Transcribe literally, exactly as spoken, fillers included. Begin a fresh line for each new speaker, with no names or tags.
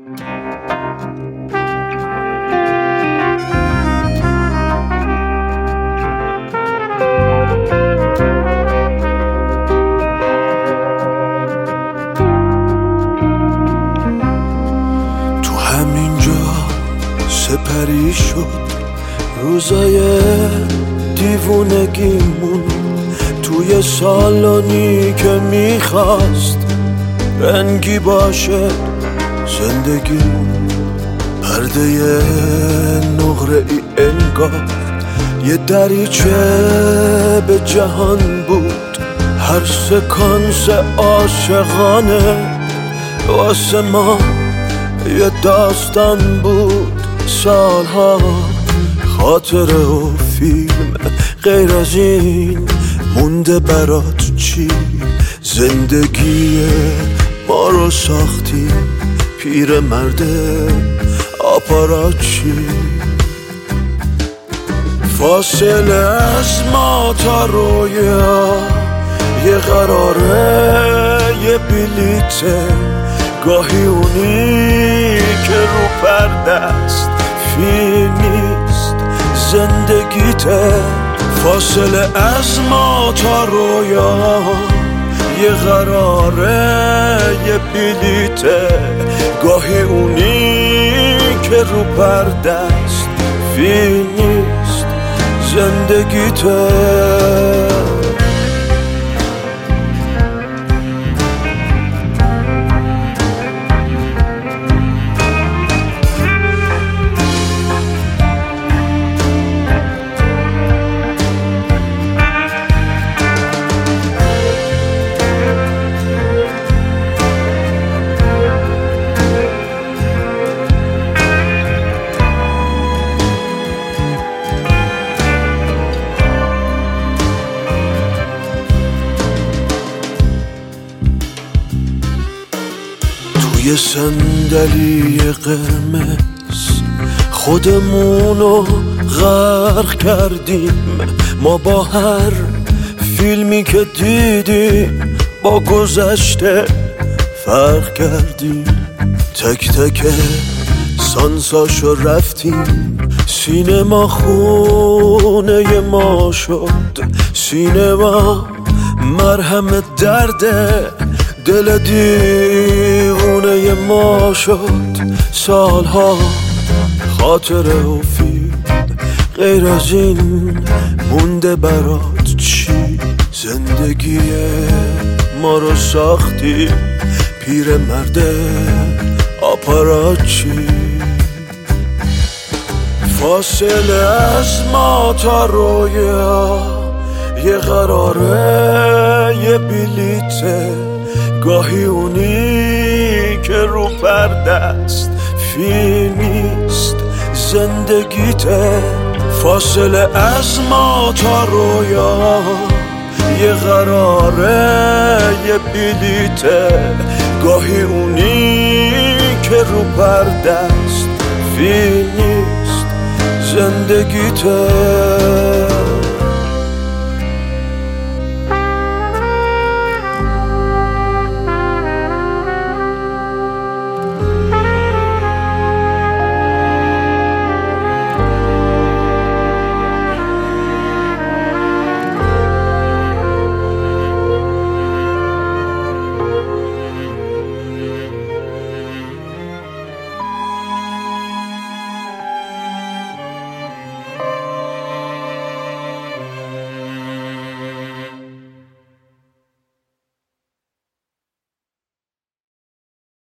تو همینجا سپری شد روزای دیوونگیمون، توی سالانی که میخواست رنگی باشه زندگیمون. پرده نقره ای انگار یه دریچه به جهان بود، هر سکانس عاشقانه واسه ما یه داستان بود. سالها خاطره و فیلم، غیر از این مونده برات چی؟ زندگی ما رو ساختی پیر مرده آپاراچی. فاصله از ما تا رویا یه قراره یه بلیته، گاهی اونی که رو پرده است فیل نیست زندگیته. فاصله از ما تا رویا یه قراره یه بلیته، گاهی اونی که رو پرده است فیل نیست زندگیته. یه صندلی قرمز خودمونو غرق کردیم، ما با هر فیلمی که دیدیم با گذشته فرق کردیم. تک تک سانساشو رفتیم، سینما خونه ما شد. سینما مرهم درده دل دیوونه ما شد. سالها خاطره و فیلم، غیر از این مونده برات چی؟ زندگی ما رو ساختی پیر مرده آپاراچی. فاصله از ما تا رویا یه قراره یه بلیته، گاهی اونی که رو پرده است فیل نیست زندگیته. فاصله از ما تا رویا یه قراره یه بلیته، گاهی اونی که رو پرده است فیل نیست زندگیته.